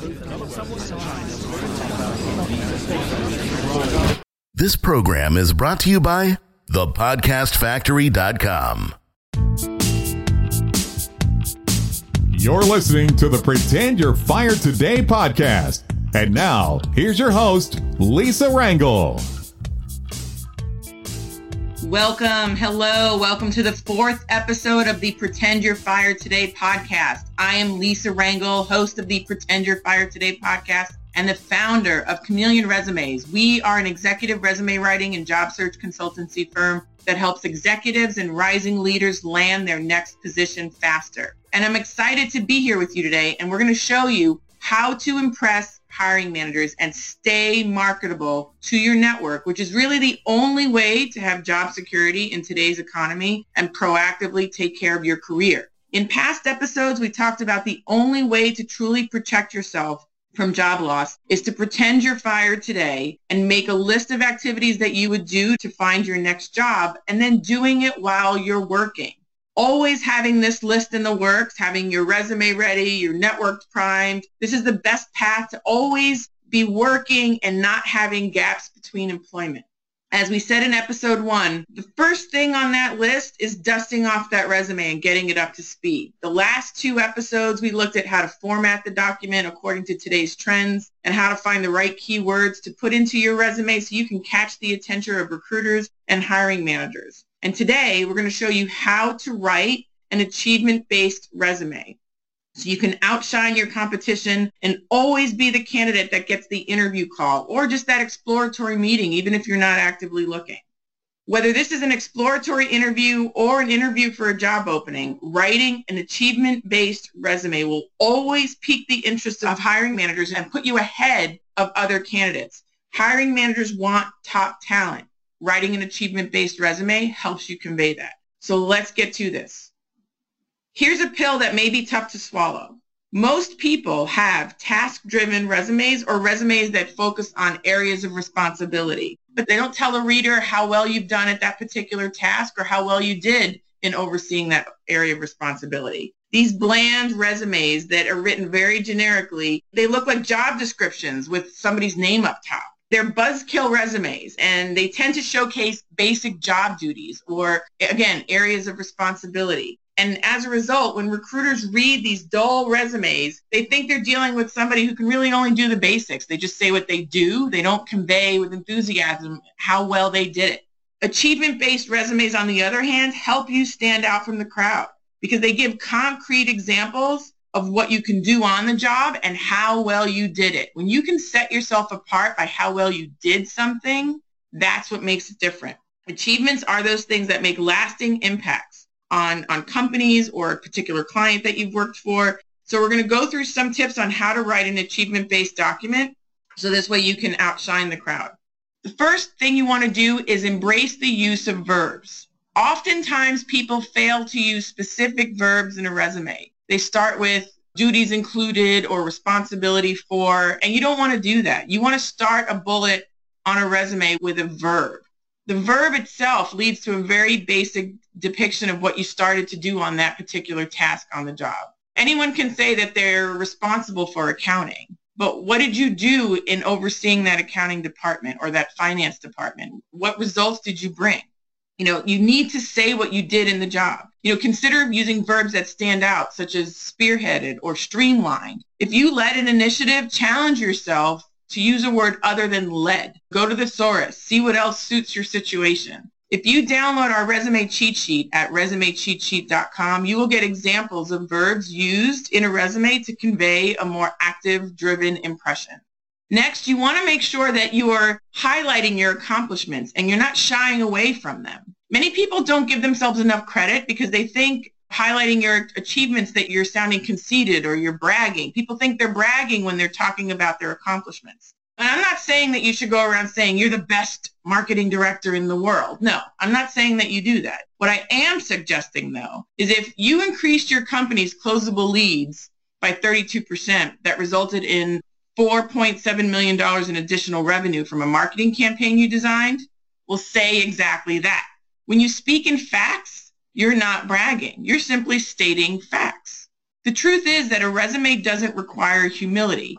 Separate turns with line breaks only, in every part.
This program is brought to you by thepodcastfactory.com.
You're listening to the Pretend You're Fired Today podcast. And now, here's your host, Lisa Rangel.
Welcome. Hello. Welcome to the fourth episode of the Pretend You're Fired Today podcast. I am Lisa Rangel, host of the Pretend You're Fired Today podcast and the founder of Chameleon Resumes. We are an executive resume writing and job search consultancy firm that helps executives and rising leaders land their next position faster. And I'm excited to be here with you today, and we're going to show you how to impress hiring managers and stay marketable to your network, which is really the only way to have job security in today's economy and proactively take care of your career. In past episodes, we talked about the only way to truly protect yourself from job loss is to pretend you're fired today and make a list of activities that you would do to find your next job and then doing it while you're working. Always having this list in the works, having your resume ready, your network primed. This is the best path to always be working and not having gaps between employment. As we said in episode 1, the first thing on that list is dusting off that resume and getting it up to speed. The last 2 episodes, we looked at how to format the document according to today's trends and how to find the right keywords to put into your resume so you can catch the attention of recruiters and hiring managers. And today, we're going to show you how to write an achievement-based resume so you can outshine your competition and always be the candidate that gets the interview call or just that exploratory meeting, even if you're not actively looking. Whether this is an exploratory interview or an interview for a job opening, writing an achievement-based resume will always pique the interest of hiring managers and put you ahead of other candidates. Hiring managers want top talent. Writing an achievement-based resume helps you convey that. So let's get to this. Here's a pill that may be tough to swallow. Most people have task-driven resumes or resumes that focus on areas of responsibility, but they don't tell a reader how well you've done at that particular task or how well you did in overseeing that area of responsibility. These bland resumes that are written very generically, they look like job descriptions with somebody's name up top. They're buzzkill resumes, and they tend to showcase basic job duties or, again, areas of responsibility. And as a result, when recruiters read these dull resumes, they think they're dealing with somebody who can really only do the basics. They just say what they do. They don't convey with enthusiasm how well they did it. Achievement-based resumes, on the other hand, help you stand out from the crowd because they give concrete examples of what you can do on the job and how well you did it. When you can set yourself apart by how well you did something, that's what makes it different. Achievements are those things that make lasting impacts on companies or a particular client that you've worked for. So we're going to go through some tips on how to write an achievement-based document so this way you can outshine the crowd. The first thing you want to do is embrace the use of verbs. Oftentimes people fail to use specific verbs in a resume. They start with duties included or responsibility for, and you don't want to do that. You want to start a bullet on a resume with a verb. The verb itself leads to a very basic depiction of what you started to do on that particular task on the job. Anyone can say that they're responsible for accounting, but what did you do in overseeing that accounting department or that finance department? What results did you bring? You need to say what you did in the job. Consider using verbs that stand out, such as spearheaded or streamlined. If you led an initiative, challenge yourself to use a word other than led. Go to the thesaurus, see what else suits your situation. If you download our resume cheat sheet at resumecheatsheet.com, you will get examples of verbs used in a resume to convey a more active, driven impression. Next, you want to make sure that you are highlighting your accomplishments and you're not shying away from them. Many people don't give themselves enough credit because they think highlighting your achievements that you're sounding conceited or you're bragging. People think they're bragging when they're talking about their accomplishments. And I'm not saying that you should go around saying you're the best marketing director in the world. No, I'm not saying that you do that. What I am suggesting, though, is if you increased your company's closable leads by 32%, that resulted in $4.7 million in additional revenue from a marketing campaign you designed, will say exactly that. When you speak in facts, you're not bragging. You're simply stating facts. The truth is that a resume doesn't require humility.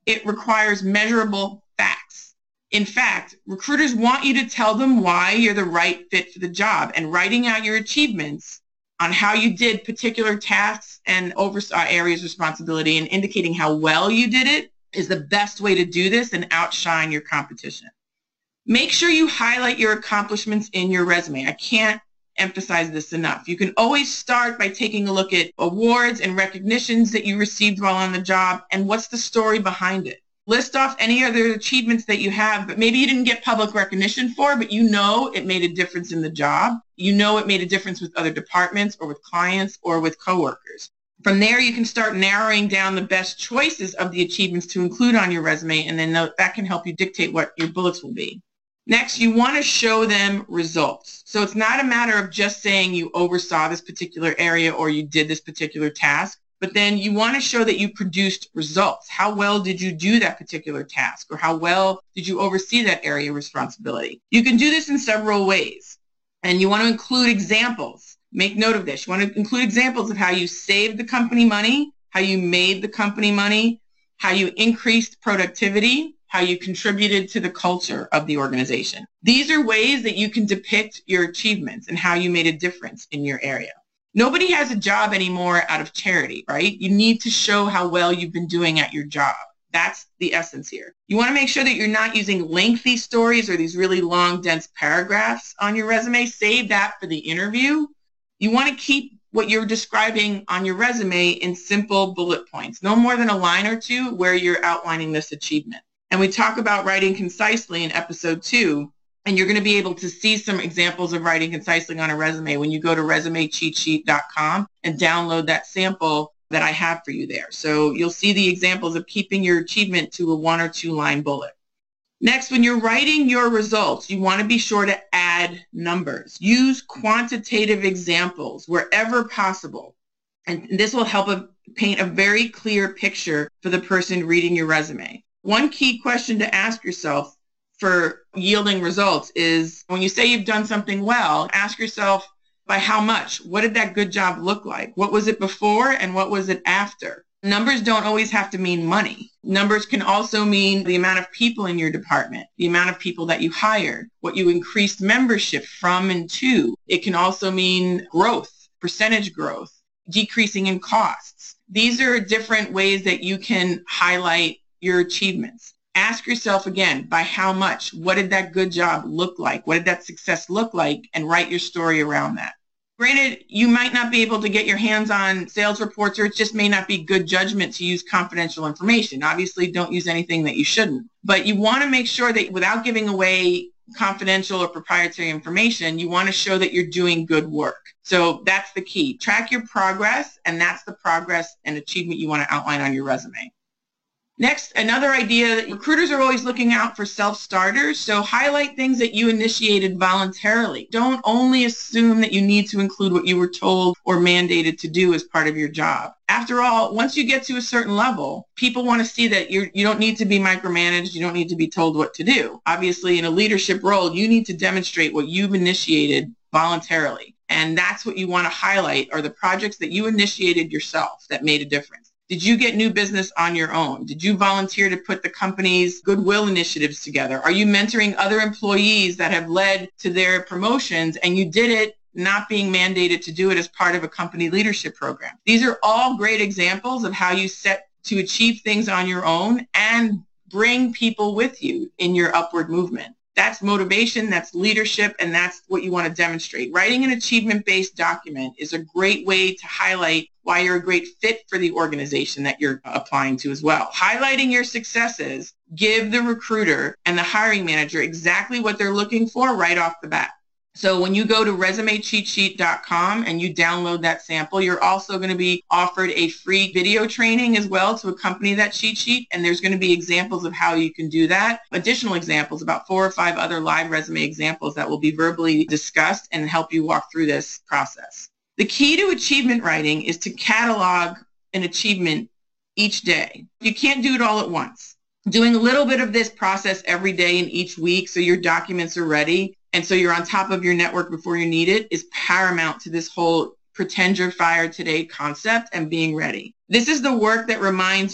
It requires measurable facts. In fact, recruiters want you to tell them why you're the right fit for the job, and writing out your achievements on how you did particular tasks and areas of responsibility and indicating how well you did it is the best way to do this and outshine your competition. Make sure you highlight your accomplishments in your resume. I can't emphasize this enough. You can always start by taking a look at awards and recognitions that you received while on the job and what's the story behind it. List off any other achievements that you have, but maybe you didn't get public recognition for, but you know it made a difference in the job. You know it made a difference with other departments or with clients or with coworkers. From there, you can start narrowing down the best choices of the achievements to include on your resume, and then that can help you dictate what your bullets will be. Next, you want to show them results. So it's not a matter of just saying you oversaw this particular area or you did this particular task, but then you want to show that you produced results. How well did you do that particular task, or how well did you oversee that area of responsibility? You can do this in several ways, and you want to include examples. Make note of this. You want to include examples of how you saved the company money, how you made the company money, how you increased productivity, how you contributed to the culture of the organization. These are ways that you can depict your achievements and how you made a difference in your area. Nobody has a job anymore out of charity, right? You need to show how well you've been doing at your job. That's the essence here. You want to make sure that you're not using lengthy stories or these really long, dense paragraphs on your resume. Save that for the interview. You want to keep what you're describing on your resume in simple bullet points, no more than a line or two where you're outlining this achievement. And we talk about writing concisely in episode 2, and you're going to be able to see some examples of writing concisely on a resume when you go to resumecheatsheet.com and download that sample that I have for you there. So you'll see the examples of keeping your achievement to a 1 or 2 line bullet. Next, when you're writing your results, you want to be sure to add numbers. Use quantitative examples wherever possible. And this will help paint a very clear picture for the person reading your resume. One key question to ask yourself for yielding results is when you say you've done something well, ask yourself by how much? What did that good job look like? What was it before and what was it after? Numbers don't always have to mean money. Numbers can also mean the amount of people in your department, the amount of people that you hired, what you increased membership from and to. It can also mean growth, percentage growth, decreasing in costs. These are different ways that you can highlight your achievements. Ask yourself again, by how much? What did that good job look like? What did that success look like? And write your story around that. Granted, you might not be able to get your hands on sales reports, or it just may not be good judgment to use confidential information. Obviously, don't use anything that you shouldn't. But you want to make sure that without giving away confidential or proprietary information, you want to show that you're doing good work. So that's the key. Track your progress, and that's the progress and achievement you want to outline on your resume. Next, another idea that recruiters are always looking out for self-starters, so highlight things that you initiated voluntarily. Don't only assume that you need to include what you were told or mandated to do as part of your job. After all, once you get to a certain level, people want to see that you don't need to be micromanaged, you don't need to be told what to do. Obviously, in a leadership role, you need to demonstrate what you've initiated voluntarily. And that's what you want to highlight are the projects that you initiated yourself that made a difference. Did you get new business on your own? Did you volunteer to put the company's goodwill initiatives together? Are you mentoring other employees that have led to their promotions and you did it not being mandated to do it as part of a company leadership program? These are all great examples of how you set to achieve things on your own and bring people with you in your upward movement. That's motivation, that's leadership, and that's what you want to demonstrate. Writing an achievement-based document is a great way to highlight why you're a great fit for the organization that you're applying to as well. Highlighting your successes give the recruiter and the hiring manager exactly what they're looking for right off the bat. So when you go to resumecheatsheet.com and you download that sample, you're also going to be offered a free video training as well to accompany that cheat sheet. And there's going to be examples of how you can do that. Additional examples, about 4 or 5 other live resume examples that will be verbally discussed and help you walk through this process. The key to achievement writing is to catalog an achievement each day. You can't do it all at once. Doing a little bit of this process every day and each week so your documents are ready and so you're on top of your network before you need it is paramount to this whole pretend you're fired today concept and being ready. This is the work that reminds you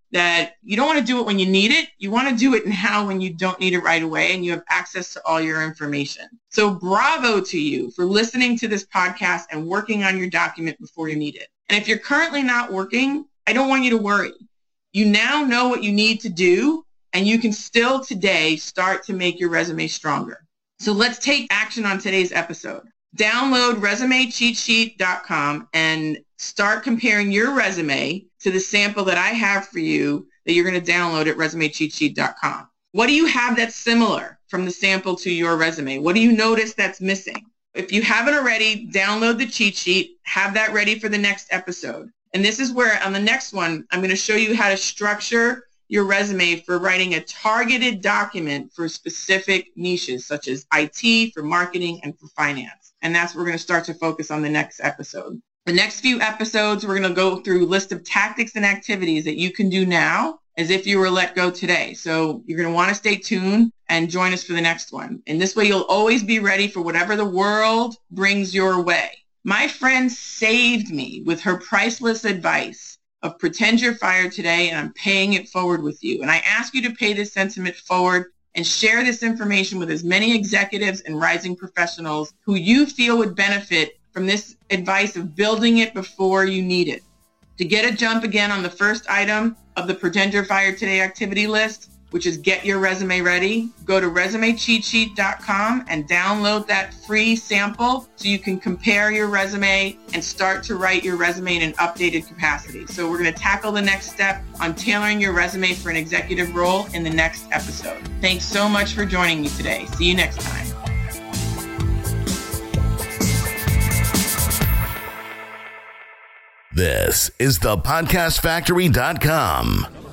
that you don't want to do it when you need it. You want to do it now when you don't need it right away and you have access to all your information. So bravo to you for listening to this podcast and working on your document before you need it. And if you're currently not working, I don't want you to worry. You now know what you need to do, and you can still today start to make your resume stronger. So let's take action on today's episode. Download resumecheatsheet.com and start comparing your resume to the sample that I have for you that you're going to download at resumecheatsheet.com. What do you have that's similar from the sample to your resume? What do you notice that's missing? If you haven't already, download the cheat sheet, have that ready for the next episode. And this is where on the next one, I'm going to show you how to structure your resume for writing a targeted document for specific niches, such as IT, for marketing, and for finance. And that's what we're going to start to focus on the next episode. The next few episodes, we're going to go through a list of tactics and activities that you can do now as if you were let go today. So you're going to want to stay tuned and join us for the next one. And this way, you'll always be ready for whatever the world brings your way. My friend saved me with her priceless advice of pretend you're fired today and I'm paying it forward with you. And I ask you to pay this sentiment forward and share this information with as many executives and rising professionals who you feel would benefit from this advice of building it before you need it. To get a jump again on the first item of the Pretend You're Fired Today activity list, which is get your resume ready, go to resumecheatsheet.com and download that free sample so you can compare your resume and start to write your resume in an updated capacity. So we're going to tackle the next step on tailoring your resume for an executive role in the next episode. Thanks so much for joining me today. See you next time.
This is thepodcastfactory.com.